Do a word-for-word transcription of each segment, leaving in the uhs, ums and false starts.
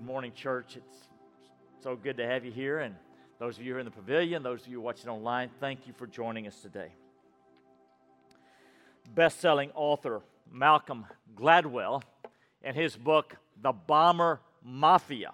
morning, church. It's so good to have you here, and those of you who are in the pavilion, those of you watching online, thank you for joining us today. Best-selling author Malcolm Gladwell, in his book, The Bomber Mafia,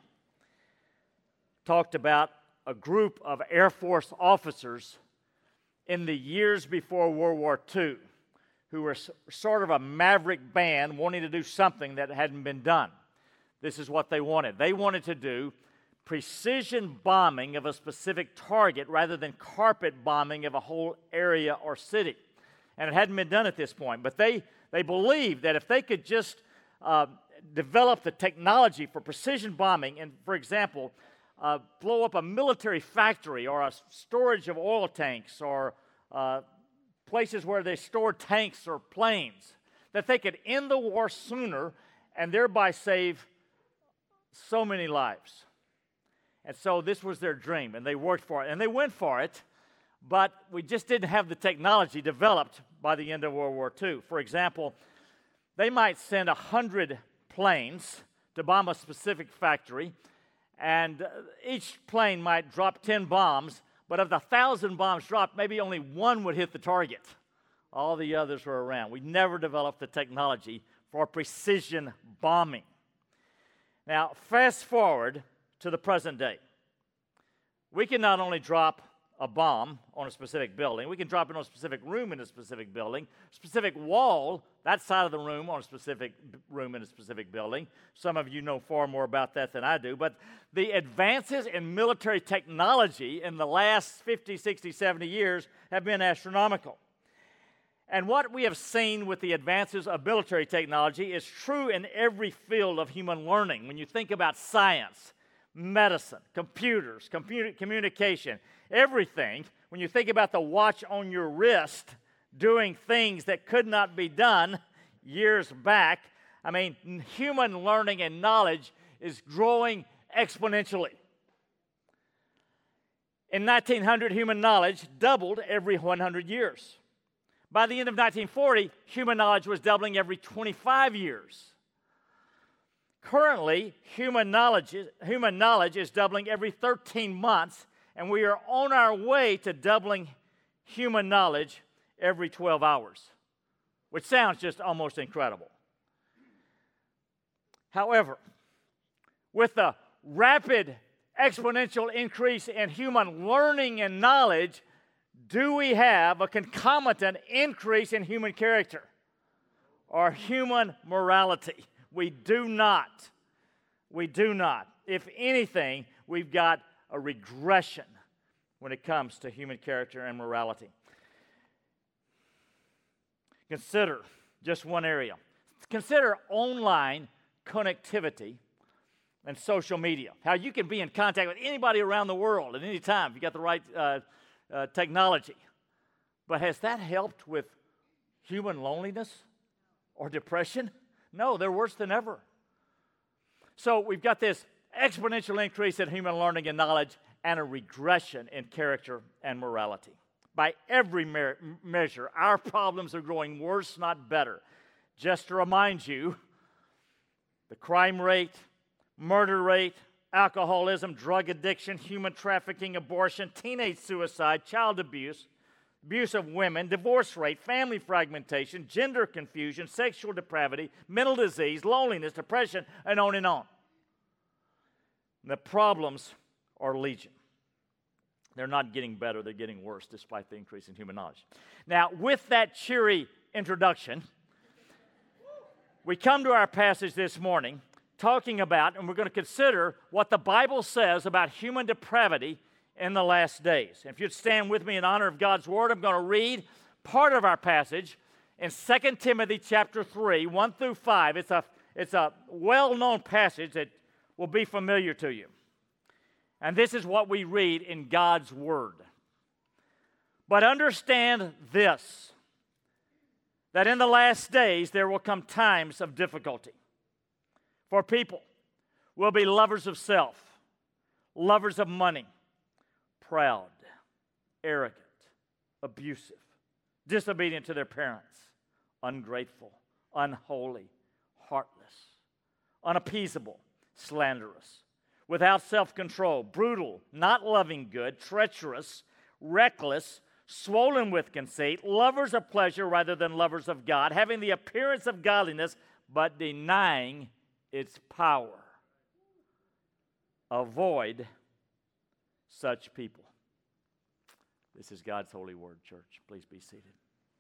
talked about a group of Air Force officers in the years before World War Two who were sort of a maverick band wanting to do something that hadn't been done. This is what they wanted. They wanted to do precision bombing of a specific target rather than carpet bombing of a whole area or city. And it hadn't been done at this point. But they, they believed that if they could just uh, develop the technology for precision bombing, and for example, uh, blow up a military factory or a storage of oil tanks or uh, places where they store tanks or planes, that they could end the war sooner and thereby save so many lives. And so this was their dream, and they worked for it, and they went for it, but we just didn't have the technology developed by the end of World War Two. For example, they might send one hundred planes to bomb a specific factory, and each plane might drop ten bombs, but of the one thousand bombs dropped, maybe only one would hit the target. All the others were around. We never developed the technology for precision bombing. Now, fast forward to the present day. We can not only drop a bomb on a specific building, we can drop it on a specific room in a specific building, specific wall, that side of the room on a specific room in a specific building. Some of you know far more about that than I do, but the advances in military technology in the last fifty, sixty, seventy years have been astronomical. And what we have seen with the advances of military technology is true in every field of human learning. When you think about science, medicine, computers, computer, communication, everything, when you think about the watch on your wrist doing things that could not be done years back, I mean, human learning and knowledge is growing exponentially. In nineteen hundred, human knowledge doubled every one hundred years. By the end of nineteen forty, human knowledge was doubling every twenty-five years. Currently, human knowledge, is, human knowledge is doubling every thirteen months, and we are on our way to doubling human knowledge every twelve hours, which sounds just almost incredible. However, with the rapid exponential increase in human learning and knowledge, do we have a concomitant increase in human character or human morality? We do not. We do not. If anything, we've got a regression when it comes to human character and morality. Consider just one area. Consider online connectivity and social media. How you can be in contact with anybody around the world at any time if you got the right uh, uh, technology. But has that helped with human loneliness or depression? No, they're worse than ever. So we've got this exponential increase in human learning and knowledge and a regression in character and morality. By every me- measure, our problems are growing worse, not better. Just to remind you, the crime rate, murder rate, alcoholism, drug addiction, human trafficking, abortion, teenage suicide, child abuse, abuse of women, divorce rate, family fragmentation, gender confusion, sexual depravity, mental disease, loneliness, depression, and on and on. The problems are legion. They're not getting better, they're getting worse despite the increase in human knowledge. Now, with that cheery introduction, we come to our passage this morning talking about, and we're going to consider what the Bible says about human depravity in the last days. If you'd stand with me in honor of God's Word, I'm going to read part of our passage in Second Timothy chapter three, one through five. It's a, it's a well-known passage that will be familiar to you. And this is what we read in God's Word. But understand this, that in the last days there will come times of difficulty. For people will be lovers of self, lovers of money, proud, arrogant, abusive, disobedient to their parents, ungrateful, unholy, heartless, unappeasable, slanderous, without self-control, brutal, not loving good, treacherous, reckless, swollen with conceit, lovers of pleasure rather than lovers of God, having the appearance of godliness, but denying its power. Avoid such people. This is God's holy word, church. Please be seated.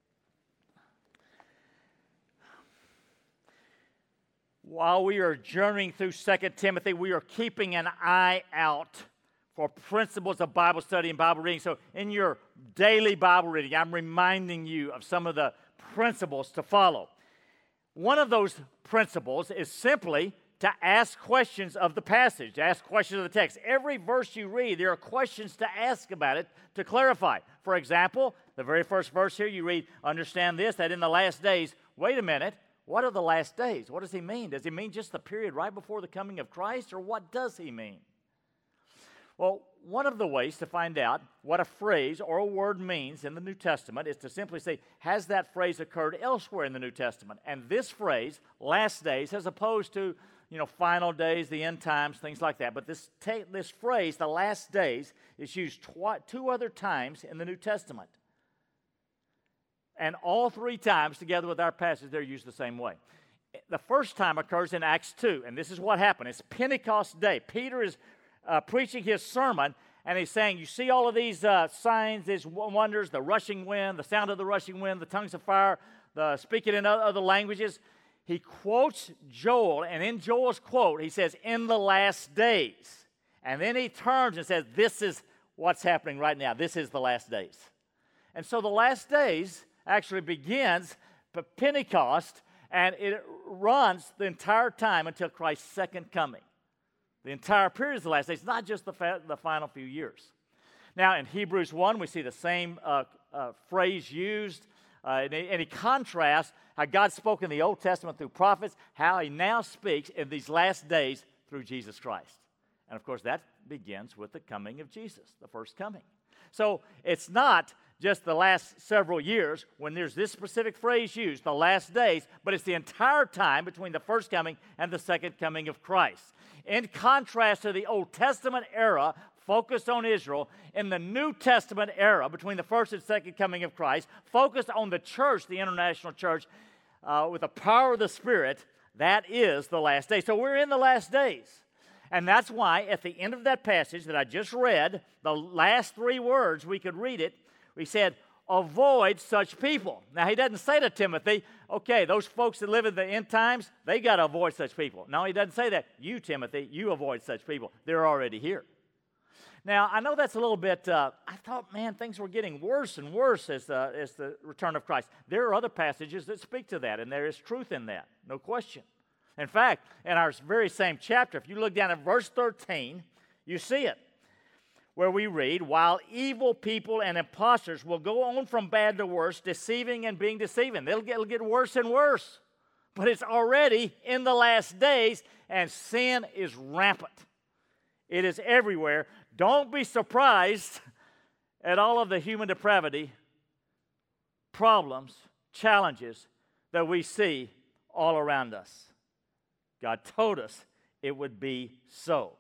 While we are journeying through Second Timothy, we are keeping an eye out for principles of Bible study and Bible reading. So in your daily Bible reading, I'm reminding you of some of the principles to follow. One of those principles is simply to ask questions of the passage, to ask questions of the text. Every verse you read, there are questions to ask about it to clarify. For example, the very first verse here, you read, understand this, that in the last days, wait a minute, what are the last days? What does he mean? Does he mean just the period right before the coming of Christ, or what does he mean? Well, one of the ways to find out what a phrase or a word means in the New Testament is to simply say, has that phrase occurred elsewhere in the New Testament? And this phrase, last days, as opposed to, you know, final days, the end times, things like that. But this, ta- this phrase, the last days, is used twi- two other times in the New Testament. And all three times, together with our passage, they're used the same way. The first time occurs in Acts two, and this is what happened. It's Pentecost Day. Peter is uh, preaching his sermon, and he's saying, you see all of these uh, signs, these wonders, the rushing wind, the sound of the rushing wind, the tongues of fire, the speaking in other languages. He quotes Joel, and in Joel's quote, he says, in the last days. And then he turns and says, this is what's happening right now. This is the last days. And so the last days actually begins Pentecost, and it runs the entire time until Christ's second coming. The entire period is the last days, not just the, fa- the final few years. Now, in Hebrews one, we see the same uh, uh, phrase used, uh, and, he, and he contrasts how God spoke in the Old Testament through prophets, how he now speaks in these last days through Jesus Christ. And, of course, that begins with the coming of Jesus, the first coming. So it's not just the last several years when there's this specific phrase used, the last days, but it's the entire time between the first coming and the second coming of Christ. In contrast to the Old Testament era focused on Israel, in the New Testament era between the first and second coming of Christ, focused on the church, the international church, uh, with the power of the Spirit, that is the last day. So we're in the last days. And that's why at the end of that passage that I just read, the last three words, we could read it, we said, avoid such people. Now, he doesn't say to Timothy, okay, those folks that live in the end times, they got to avoid such people. No, he doesn't say that. You, Timothy, you avoid such people. They're already here. Now, I know that's a little bit, uh, I thought, man, things were getting worse and worse as, uh, as the return of Christ. There are other passages that speak to that, and there is truth in that, no question. In fact, in our very same chapter, if you look down at verse thirteen, you see it, where we read, while evil people and impostors will go on from bad to worse, deceiving and being deceiving. They'll get, it'll get worse and worse. But it's already in the last days, and sin is rampant. It is everywhere. Don't be surprised at all of the human depravity, problems, challenges that we see all around us. God told us it would be so.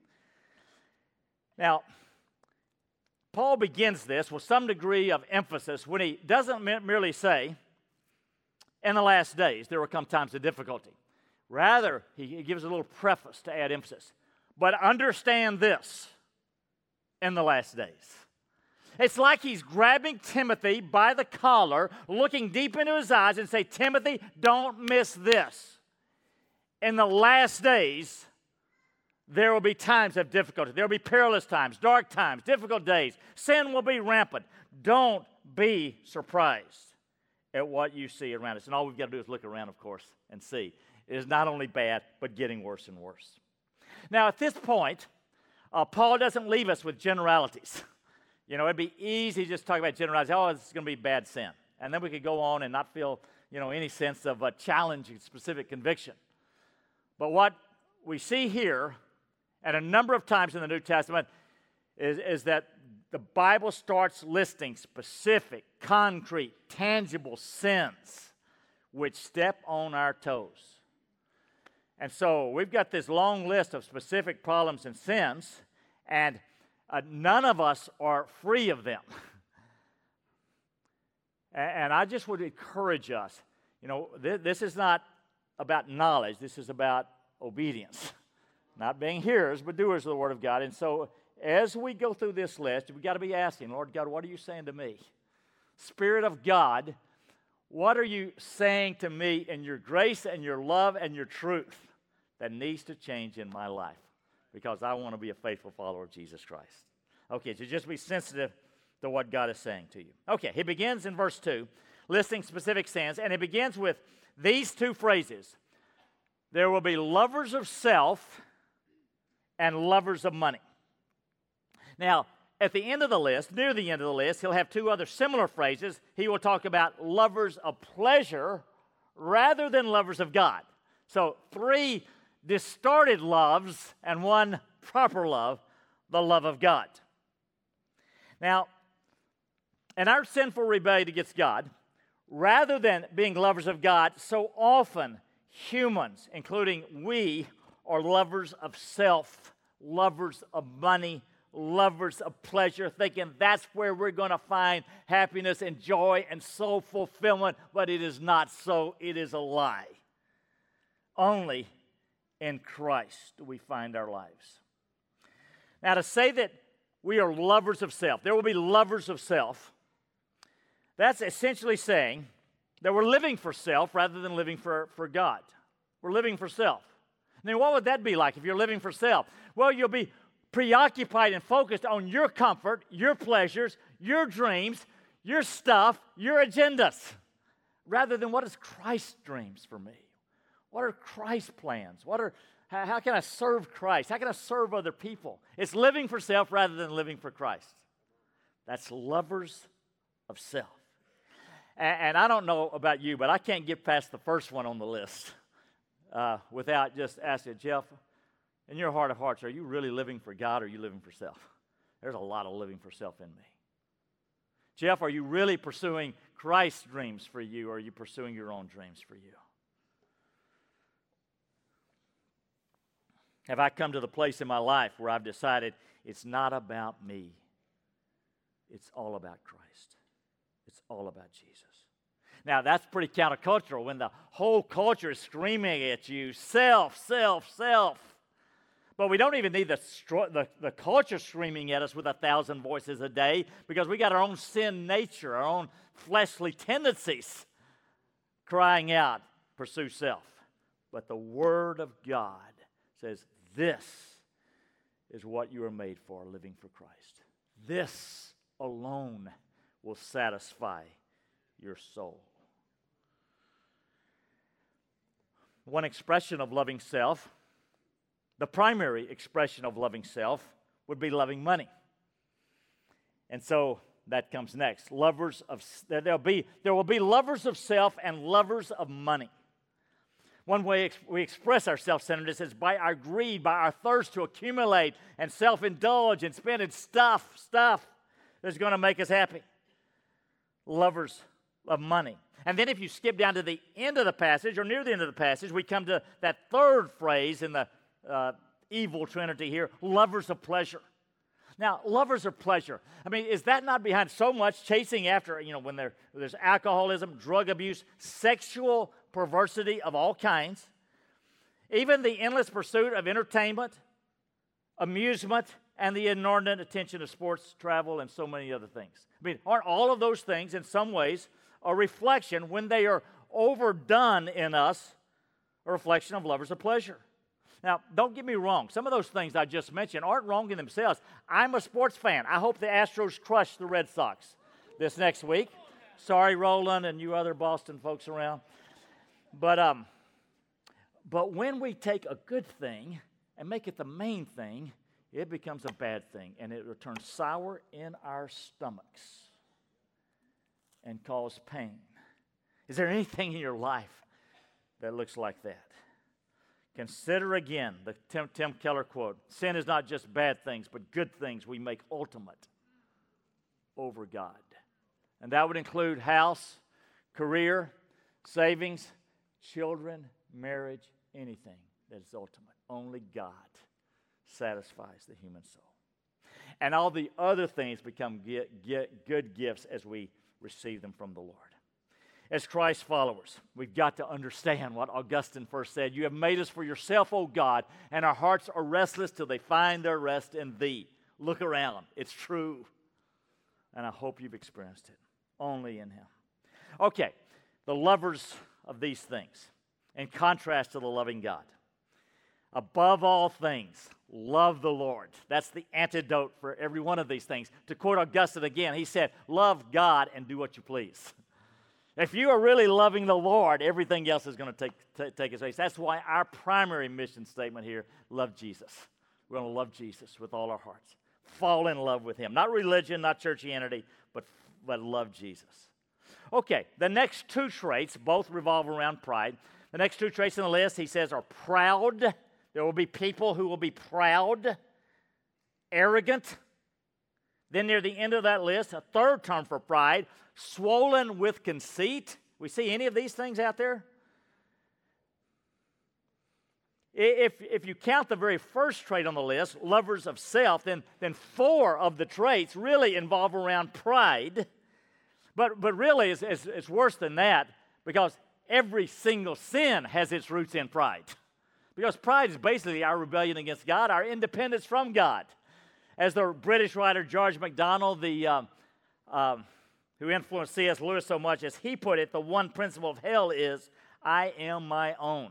Now, Paul begins this with some degree of emphasis when he doesn't merely say, in the last days there will come times of difficulty. Rather, he gives a little preface to add emphasis. But understand this, in the last days. It's like he's grabbing Timothy by the collar, looking deep into his eyes and say, Timothy, don't miss this. In the last days, there will be times of difficulty. There will be perilous times, dark times, difficult days. Sin will be rampant. Don't be surprised at what you see around us. And all we've got to do is look around, of course, and see. It is not only bad, but getting worse and worse. Now, at this point, uh, Paul doesn't leave us with generalities. You know, it'd be easy to just talk about generalities. Oh, this is going to be bad sin. And then we could go on and not feel, you know, any sense of a challenging specific conviction. But what we see here, and a number of times in the New Testament, is, is that the Bible starts listing specific, concrete, tangible sins which step on our toes. And so we've got this long list of specific problems and sins, and uh, none of us are free of them. and, and I just would encourage us, you know, th- this is not about knowledge. This is about obedience. Not being hearers, but doers of the Word of God. And so as we go through this list, we've got to be asking, Lord God, what are you saying to me? Spirit of God, what are you saying to me in your grace and your love and your truth that needs to change in my life? Because I want to be a faithful follower of Jesus Christ. Okay, so just be sensitive to what God is saying to you. Okay, he begins in verse two, listing specific sins, and he begins with these two phrases. There will be lovers of self and lovers of money. Now, at the end of the list, near the end of the list, he'll have two other similar phrases. He will talk about lovers of pleasure rather than lovers of God. So, three distorted loves and one proper love, the love of God. Now, in our sinful rebellion against God, rather than being lovers of God, so often humans, including we, are lovers of self, lovers of money, lovers of pleasure, thinking that's where we're going to find happiness and joy and soul fulfillment, but it is not so. It is a lie. Only in Christ do we find our lives. Now, to say that we are lovers of self, there will be lovers of self, that's essentially saying that we're living for self rather than living for, for God. We're living for self. Now, what would that be like if you're living for self? Well, you'll be preoccupied and focused on your comfort, your pleasures, your dreams, your stuff, your agendas, rather than what is Christ's dreams for me? What are Christ's plans? What are how, how can I serve Christ? How can I serve other people? It's living for self rather than living for Christ. That's lovers of self. And, and I don't know about you, but I can't get past the first one on the list uh, without just asking, Jeff, in your heart of hearts, are you really living for God or are you living for self? There's a lot of living for self in me. Jeff, are you really pursuing Christ's dreams for you or are you pursuing your own dreams for you? Have I come to the place in my life where I've decided it's not about me, it's all about Christ. It's all about Jesus. Now, that's pretty countercultural when the whole culture is screaming at you, self, self, self. But we don't even need the, the, the culture screaming at us with a thousand voices a day because we got our own sin nature, our own fleshly tendencies crying out, pursue self. But the Word of God says this is what you are made for, living for Christ. This alone will satisfy your soul. One expression of loving self, the primary expression of loving self, would be loving money. And so that comes next. Lovers of there'll be there will be lovers of self and lovers of money. One way we express our self-centeredness is by our greed, by our thirst to accumulate and self-indulge and spending stuff, stuff that's going to make us happy. Lovers of money. And then if you skip down to the end of the passage, or near the end of the passage, we come to that third phrase in the uh, evil trinity here, lovers of pleasure. Now, lovers of pleasure. I mean, is that not behind so much chasing after, you know, when there, there's alcoholism, drug abuse, sexual perversity of all kinds, even the endless pursuit of entertainment, amusement, and the inordinate attention to sports, travel, and so many other things. I mean, aren't all of those things in some ways a reflection, when they are overdone in us, a reflection of lovers of pleasure? Now, don't get me wrong. Some of those things I just mentioned aren't wrong in themselves. I'm a sports fan. I hope the Astros crush the Red Sox this next week. Sorry, Roland, and you other Boston folks around. But um, but when we take a good thing and make it the main thing, it becomes a bad thing, and it will turn sour in our stomachs and cause pain. Is there anything in your life that looks like that? Consider again the Tim, Tim Keller quote, sin is not just bad things, but good things we make ultimate over God. And that would include house, career, savings, children, marriage, anything. that is ultimate. Only God satisfies the human soul. And all the other things become get, get good gifts as we receive them from the Lord. As Christ followers, we've got to understand what Augustine first said. You have made us for yourself, O God, and our hearts are restless till they find their rest in Thee. Look around. It's true. And I hope you've experienced it. Only in Him. Okay, the lovers of these things, in contrast to the loving God. Above all things, love the Lord. That's the antidote for every one of these things. To quote Augustine again, he said, love God and do what you please. If you are really loving the Lord, everything else is going to take, t- take its place. That's why our primary mission statement here, love Jesus. We're going to love Jesus with all our hearts. Fall in love with Him. Not religion, not churchianity, but, but love Jesus. Okay, the next two traits both revolve around pride. The next two traits on the list, he says, are proud. There will be people who will be proud, arrogant. Then near the end of that list, a third term for pride, swollen with conceit. We see any of these things out there? If, if you count the very first trait on the list, lovers of self, then, then four of the traits really involve around pride. But, but really, it's, it's, it's worse than that, because every single sin has its roots in pride. Because pride is basically our rebellion against God, our independence from God. As the British writer George MacDonald, the, um, um, who influenced C S Lewis so much, as he put it, the one principle of hell is, I am my own.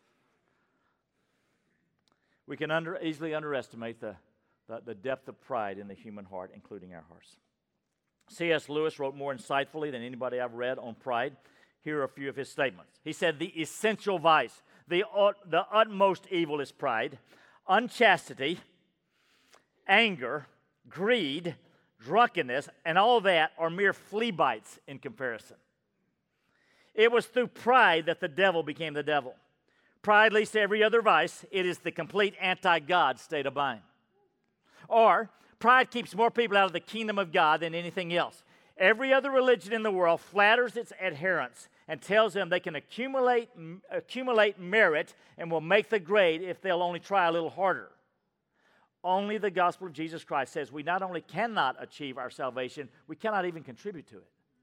We can under, easily underestimate the, the, the depth of pride in the human heart, including our hearts. C S Lewis wrote more insightfully than anybody I've read on pride. Here are a few of his statements. He said, the essential vice, the, the utmost evil is pride, unchastity, anger, greed, drunkenness, and all that are mere flea bites in comparison. It was through pride that the devil became the devil. Pride leads to every other vice. It is the complete anti-God state of mind. Or, pride keeps more people out of the kingdom of God than anything else. Every other religion in the world flatters its adherents and tells them they can accumulate, accumulate merit and will make the grade if they'll only try a little harder. Only the gospel of Jesus Christ says we not only cannot achieve our salvation, we cannot even contribute to it.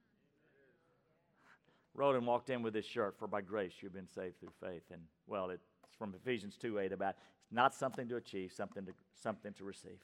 Roden walked in with this shirt, for by grace you've been saved through faith. And, well, it's from Ephesians two eight about it's not something to achieve, something to, something to receive.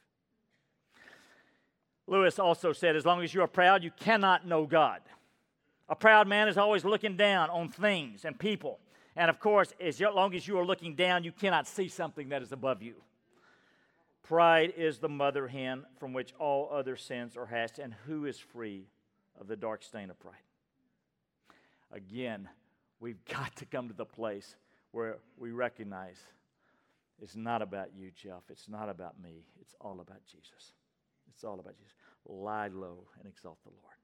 Lewis also said, as long as you are proud, you cannot know God. A proud man is always looking down on things and people. And, of course, as long as you are looking down, you cannot see something that is above you. Pride is the mother hen from which all other sins are hatched, and who is free of the dark stain of pride? Again, we've got to come to the place where we recognize it's not about you, Jeff. It's not about me. It's all about Jesus. It's all about Jesus. Lie low and exalt the Lord.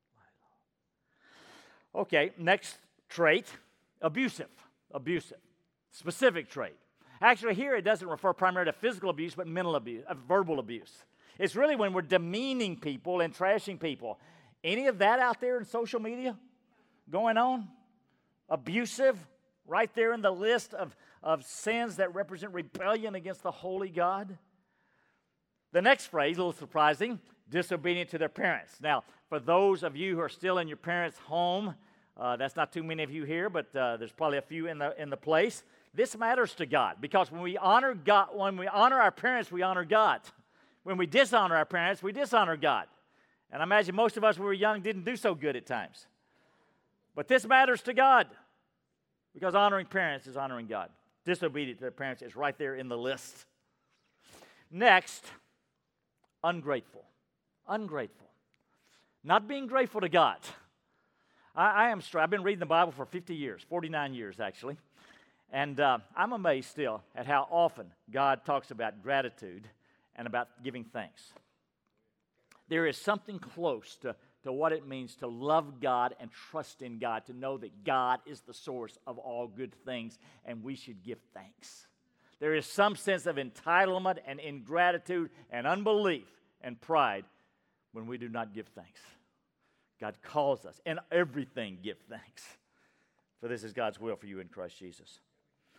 Lie low. Okay, next trait, abusive. Abusive. Specific trait. Actually, here it doesn't refer primarily to physical abuse, but mental abuse, uh, verbal abuse. It's really when we're demeaning people and trashing people. Any of that out there in social media going on? Abusive, right there in the list of, of sins that represent rebellion against the holy God. The next phrase, a little surprising, disobedient to their parents. Now, for those of you who are still in your parents' home, uh, that's not too many of you here, but uh, there's probably a few in the in the place. This matters to God, because when we honor God, when we honor our parents, we honor God. When we dishonor our parents, we dishonor God. And I imagine most of us when we were young didn't do so good at times. But this matters to God, because honoring parents is honoring God. Disobedient to their parents is right there in the list. Next, ungrateful. Ungrateful. Not being grateful to God. I, I am str- I've been reading the Bible for fifty years, forty-nine years actually. And uh, I'm amazed still at how often God talks about gratitude and about giving thanks. There is something close to, to what it means to love God and trust in God, to know that God is the source of all good things, and we should give thanks. There is some sense of entitlement and ingratitude and unbelief and pride when we do not give thanks. God calls us, in everything give thanks, for this is God's will for you in Christ Jesus.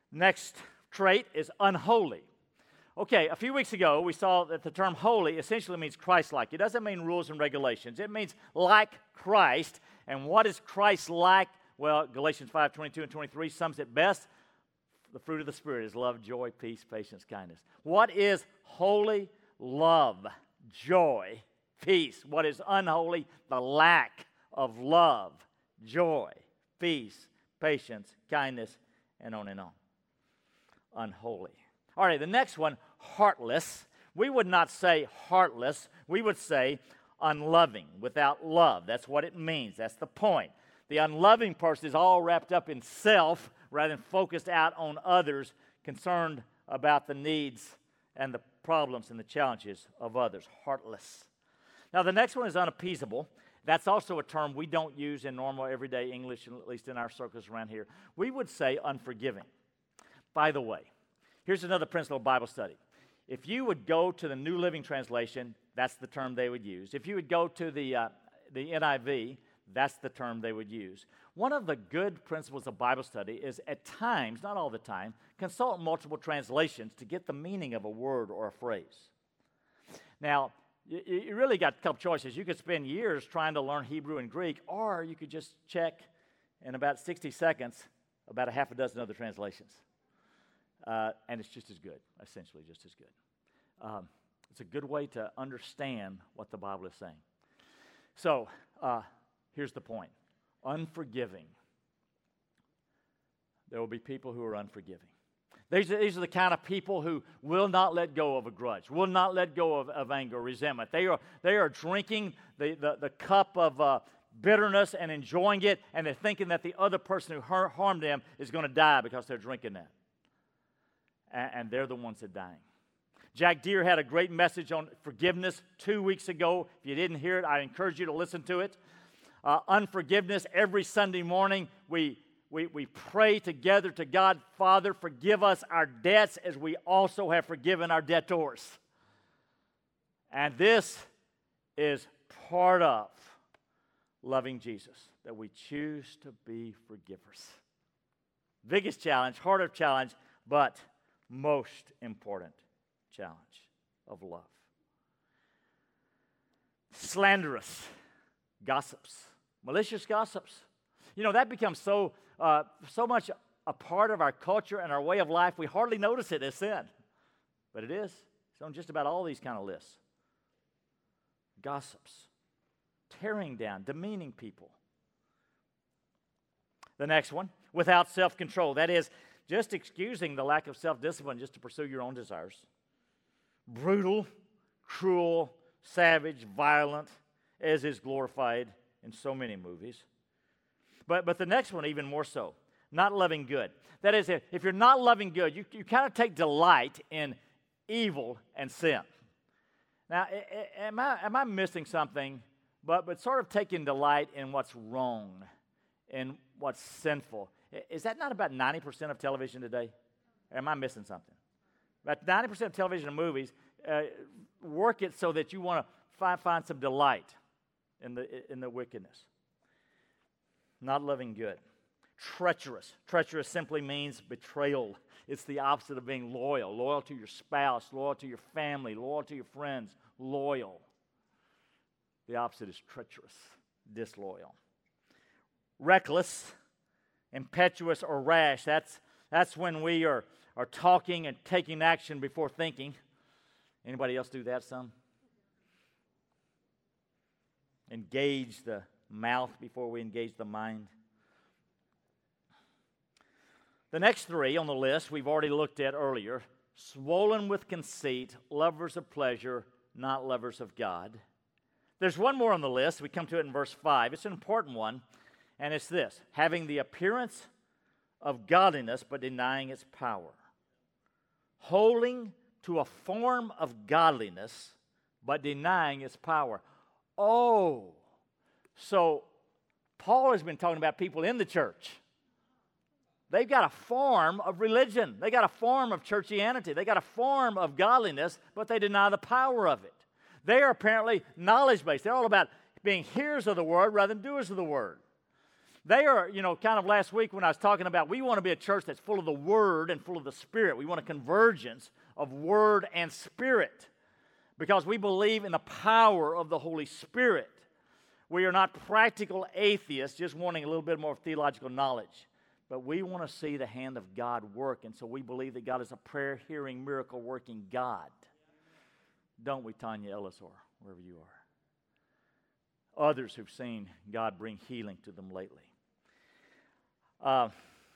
Next trait is unholy. Okay, a few weeks ago, we saw that the term holy essentially means Christ-like. It doesn't mean rules and regulations. It means like Christ. And what is Christ-like? Well, Galatians five, twenty-two and twenty-three sums it best. The fruit of the Spirit is love, joy, peace, patience, kindness. What is holy? Love, joy, peace. What is unholy? The lack of love, joy, peace, patience, kindness, and on and on. Unholy. All right, the next one, heartless. We would not say heartless. We would say unloving, without love. That's what it means. That's the point. The unloving person is all wrapped up in self rather than focused out on others, concerned about the needs and the problems and the challenges of others. Heartless. Now, the next one is unappeasable. That's also a term we don't use in normal everyday English, at least in our circles around here. We would say unforgiving. By the way, here's another principle of Bible study. If you would go to the New Living Translation, that's the term they would use. If you would go to the, uh, the N I V, that's the term they would use. One of the good principles of Bible study is at times, not all the time, consult multiple translations to get the meaning of a word or a phrase. Now, you, you really got a couple choices. You could spend years trying to learn Hebrew and Greek, or you could just check in about sixty seconds about a half a dozen other translations. Uh, and it's just as good, essentially just as good. Um, it's a good way to understand what the Bible is saying. So, uh, here's the point. Unforgiving. There will be people who are unforgiving. These are, these are the kind of people who will not let go of a grudge, will not let go of, of anger, resentment. They are, they are drinking the, the, the cup of uh, bitterness and enjoying it, and they're thinking that the other person who har- harmed them is going to die because they're drinking that. And, and they're the ones that are dying. Jack Deere had a great message on forgiveness two weeks ago. If you didn't hear it, I encourage you to listen to it. Uh, unforgiveness, every Sunday morning, we, we, we pray together to God, Father, forgive us our debts as we also have forgiven our debtors. And this is part of loving Jesus, that we choose to be forgivers. Biggest challenge, harder challenge, but most important challenge of love. Slanderous gossips, malicious gossips. You know, that becomes so uh, so much a part of our culture and our way of life, we hardly notice it as sin. But it is. It's on just about all these kind of lists. Gossips, tearing down, demeaning people. The next one, without self-control. That is, just excusing the lack of self-discipline just to pursue your own desires. Brutal, cruel, savage, violent, as is glorified in so many movies. But but the next one even more so, not loving good. That is, if you're not loving good, you, you kind of take delight in evil and sin. Now, am I, am I missing something? But, but sort of taking delight in what's wrong, in what's sinful. Is that not about ninety percent of television today? Or am I missing something? About ninety percent of television and movies uh, work it so that you want to find, find some delight in the, in the wickedness. Not loving good. Treacherous. Treacherous simply means betrayal. It's the opposite of being loyal. Loyal to your spouse, loyal to your family, loyal to your friends, loyal. The opposite is treacherous, disloyal. Reckless, impetuous, or rash. That's, that's when we are, are talking and taking action before thinking. Anybody else do that some? Engage the mouth before we engage the mind. The next three on the list we've already looked at earlier. Swollen with conceit, lovers of pleasure, not lovers of God. There's one more on the list. We come to it in verse five. It's an important one, and it's this: having the appearance of godliness but denying its power. Holding to a form of godliness but denying its power. Oh, so Paul has been talking about people in the church. They've got a form of religion. They got a form of churchianity. They got a form of godliness, but they deny the power of it. They are apparently knowledge-based. They're all about being hearers of the word rather than doers of the word. They are, you know, kind of last week when I was talking about we want to be a church that's full of the Word and full of the Spirit. We want a convergence of Word and Spirit because we believe in the power of the Holy Spirit. We are not practical atheists just wanting a little bit more theological knowledge, but we want to see the hand of God work, and so we believe that God is a prayer-hearing, miracle-working God. Don't we, Tanya Ellis, or wherever you are? Others who've seen God bring healing to them lately. Uh,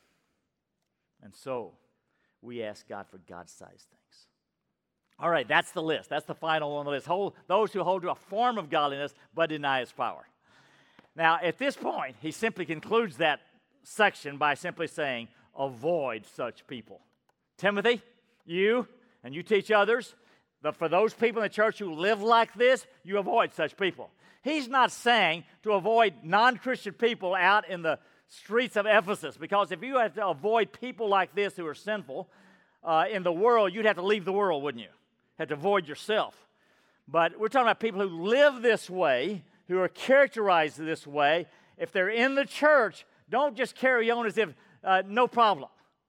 and so, we ask God for God-sized things. All right, that's the list. That's the final one on the list. Hold, those who hold to a form of godliness but deny its power. Now, at this point, he simply concludes that section by simply saying, avoid such people. Timothy, you, and you teach others, that for those people in the church who live like this, you avoid such people. He's not saying to avoid non-Christian people out in the streets of Ephesus, because if you had to avoid people like this who are sinful uh, in the world, you'd have to leave the world, wouldn't you? Have to avoid yourself. But we're talking about people who live this way, who are characterized this way. If they're in the church, don't just carry on as if uh, no problem.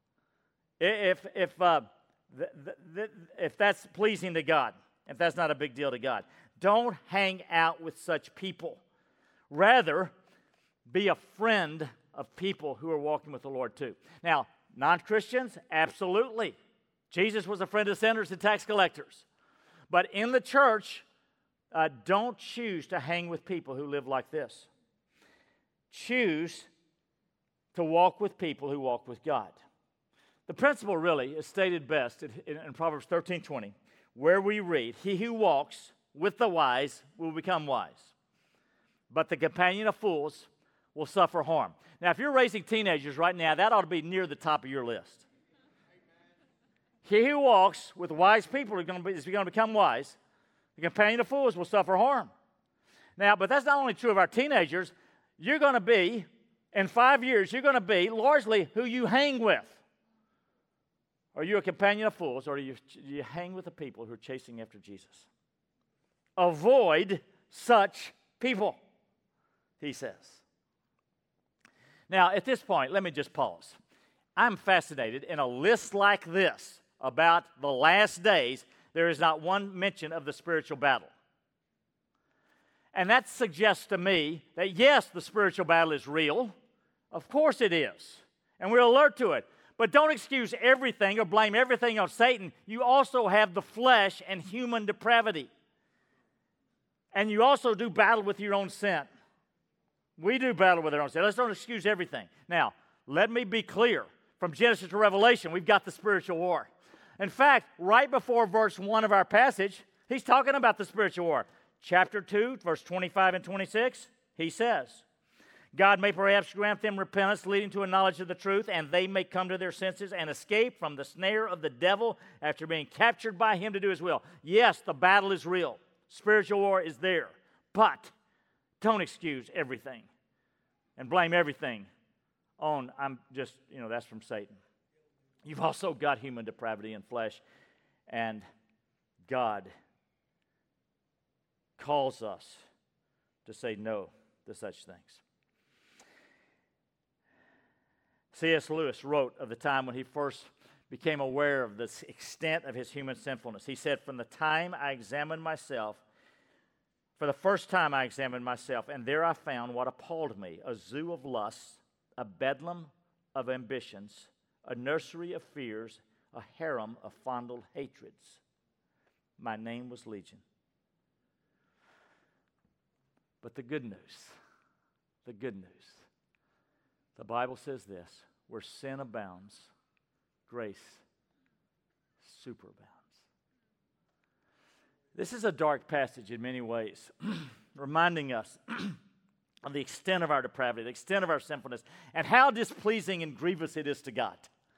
If if uh, th- th- th- if that's pleasing to God, if that's not a big deal to God, don't hang out with such people. Rather, be a friend of people who are walking with the Lord too. Now, non-Christians, absolutely. Jesus was a friend of sinners and tax collectors. But in the church, uh, don't choose to hang with people who live like this. Choose to walk with people who walk with God. The principle really is stated best in, in, in Proverbs thirteen twenty, where we read, "He who walks with the wise will become wise, but the companion of fools will suffer harm." Now, if you're raising teenagers right now, that ought to be near the top of your list. He who walks with wise people is going to, be, is going to become wise. The companion of fools will suffer harm. Now, but that's not only true of our teenagers. You're going to be, in five years, you're going to be largely who you hang with. Are you a companion of fools, or do you, do you hang with the people who are chasing after Jesus? Avoid such people, he says. Now, at this point, let me just pause. I'm fascinated in a list like this about the last days, there is not one mention of the spiritual battle. And that suggests to me that yes, the spiritual battle is real. Of course it is. And we're alert to it. But don't excuse everything or blame everything on Satan. You also have the flesh and human depravity. And you also do battle with your own sin. We do battle with our own sin. Let's don't excuse everything. Now, let me be clear. From Genesis to Revelation, we've got the spiritual war. In fact, right before verse one of our passage, he's talking about the spiritual war. Chapter two, verse twenty-five and twenty-six, he says, God may perhaps grant them repentance leading to a knowledge of the truth, and they may come to their senses and escape from the snare of the devil after being captured by him to do his will. Yes, the battle is real. Spiritual war is there. But don't excuse everything and blame everything on, I'm just, you know, that's from Satan. You've also got human depravity and flesh, and God calls us to say no to such things. C S Lewis wrote of the time when he first became aware of the extent of his human sinfulness. He said, from the time I examined myself, for the first time I examined myself, and there I found what appalled me, a zoo of lusts, a bedlam of ambitions, a nursery of fears, a harem of fondled hatreds. My name was Legion. But the good news, the good news, the Bible says this, where sin abounds, grace superabounds. This is a dark passage in many ways, reminding us of the extent of our depravity, the extent of our sinfulness, and how displeasing and grievous it is to God.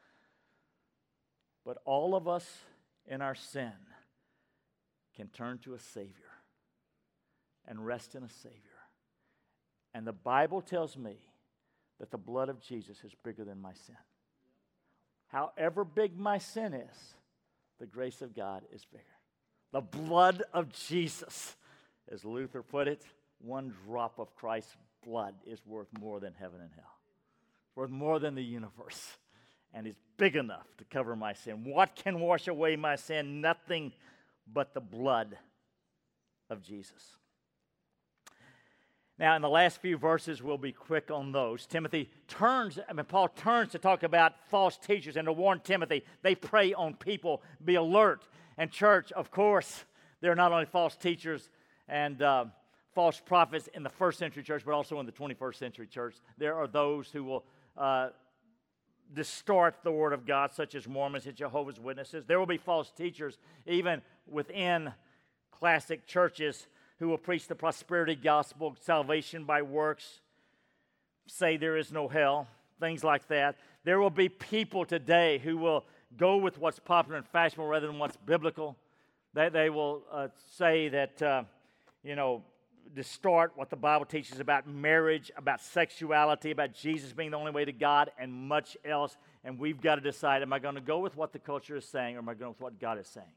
But all of us in our sin can turn to a Savior and rest in a Savior. And the Bible tells me that the blood of Jesus is bigger than my sin. However big my sin is, the grace of God is bigger. The blood of Jesus, as Luther put it, one drop of Christ's blood is worth more than heaven and hell. It's worth more than the universe. And it's big enough to cover my sin. What can wash away my sin? Nothing but the blood of Jesus. Now, in the last few verses, we'll be quick on those. Timothy turns, I mean, Paul turns to talk about false teachers and to warn Timothy. They prey on people. Be alert. And church, of course, there are not only false teachers and uh, false prophets in the first century church, but also in the twenty-first century church. There are those who will uh, distort the Word of God, such as Mormons and Jehovah's Witnesses. There will be false teachers even within classic churches who will preach the prosperity gospel, salvation by works, say there is no hell, things like that. There will be people today who will go with what's popular and fashionable rather than what's biblical. They, they will uh, say that, uh, you know, distort what the Bible teaches about marriage, about sexuality, about Jesus being the only way to God, and much else. And we've got to decide, am I going to go with what the culture is saying, or am I going with what God is saying?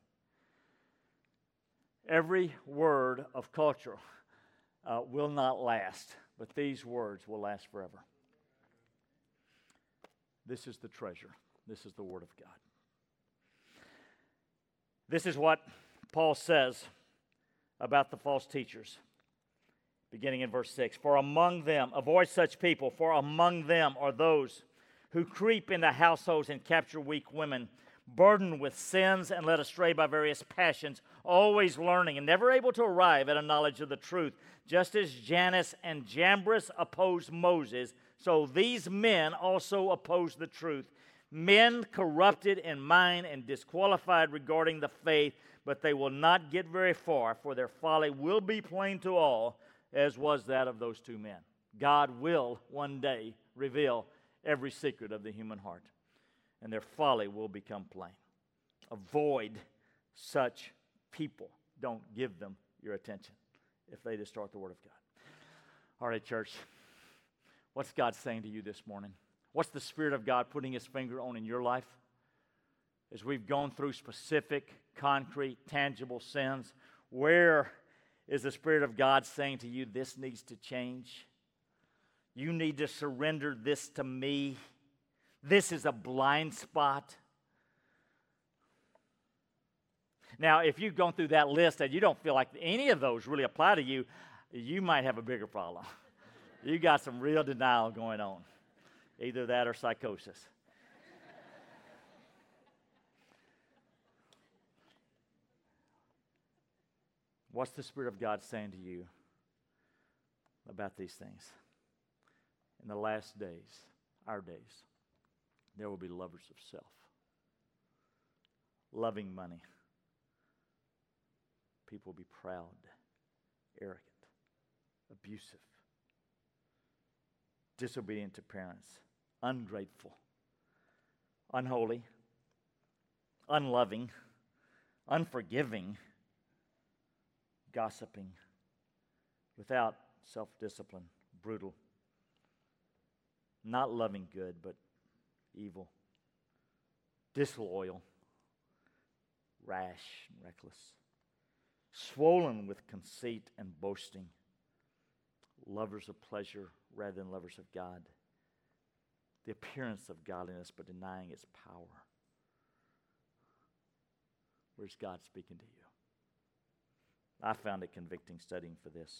Every word of culture uh, will not last, but these words will last forever. This is the treasure. This is the Word of God. This is what Paul says about the false teachers, beginning in verse six. For among them, avoid such people, for among them are those who creep into households and capture weak women, burdened with sins and led astray by various passions, always learning and never able to arrive at a knowledge of the truth. Just as Jannes and Jambres opposed Moses, so these men also oppose the truth. Men corrupted in mind and disqualified regarding the faith, but they will not get very far, for their folly will be plain to all, as was that of those two men. God will one day reveal every secret of the human heart, and their folly will become plain. Avoid such people. Don't give them your attention if they distort the Word of God. All right, church, what's God saying to you this morning? What's the Spirit of God putting His finger on in your life? As we've gone through specific, concrete, tangible sins, where is the Spirit of God saying to you, this needs to change? You need to surrender this to me. This is a blind spot. Now, if you've gone through that list and you don't feel like any of those really apply to you, you might have a bigger problem. You got some real denial going on. Either that or psychosis. What's the Spirit of God saying to you about these things? In the last days, our days, there will be lovers of self, loving money. People will be proud, arrogant, abusive, disobedient to parents, ungrateful, unholy, unloving, unforgiving, gossiping, without self-discipline, brutal, not loving good, but evil, disloyal, rash, and reckless, swollen with conceit and boasting, lovers of pleasure rather than lovers of God, the appearance of godliness but denying its power. Where's God speaking to you? I found it convicting studying for this.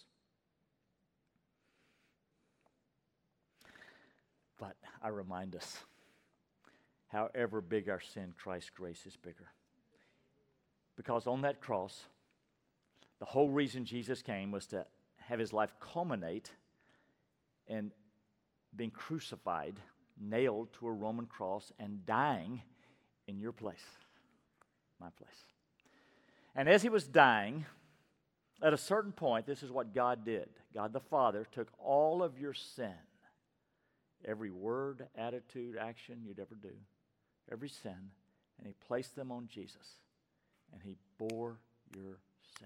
But I remind us, however big our sin, Christ's grace is bigger. Because on that cross, the whole reason Jesus came was to have His life culminate in being crucified, nailed to a Roman cross, and dying in your place, my place. And as He was dying, at a certain point, this is what God did. God the Father took all of your sin, every word, attitude, action you'd ever do, every sin, and He placed them on Jesus, and He bore your sin.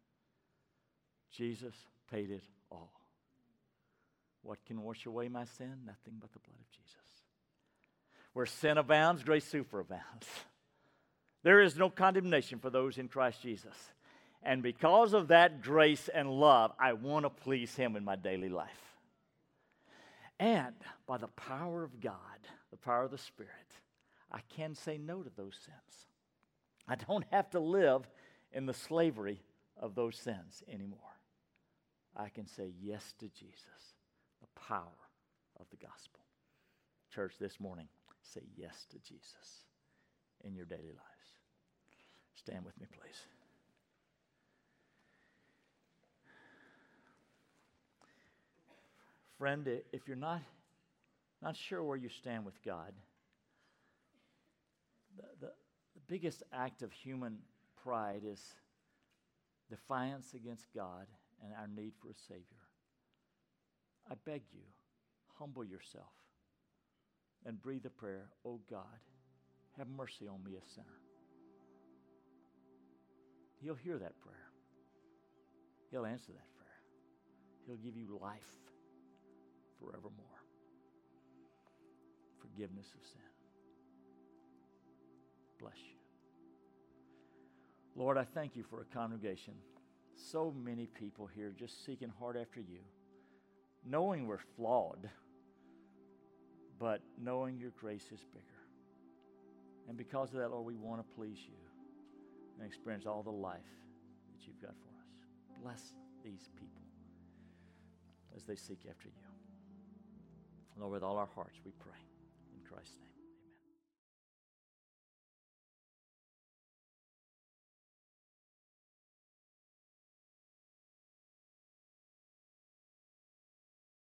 Jesus paid it all. What can wash away my sin? Nothing but the blood of Jesus. Where sin abounds, grace superabounds. There is no condemnation for those in Christ Jesus. And because of that grace and love, I want to please Him in my daily life. And by the power of God, the power of the Spirit, I can say no to those sins. I don't have to live in the slavery of those sins anymore. I can say yes to Jesus, the power of the gospel. Church, this morning, say yes to Jesus in your daily lives. Stand with me, please. Friend, if you're not, not sure where you stand with God, the, the, the biggest act of human pride is defiance against God and our need for a Savior. I beg you, humble yourself and breathe a prayer, oh God, have mercy on me, a sinner. He'll hear that prayer. He'll answer that prayer. He'll give you life forevermore. Forgiveness of sin. Bless you. Lord, I thank you for a congregation. So many people here just seeking hard after you, knowing we're flawed, but knowing your grace is bigger. And because of that, Lord, we want to please you and experience all the life that you've got for us. Bless these people as they seek after you. Lord, with all our hearts we pray. In Christ's name.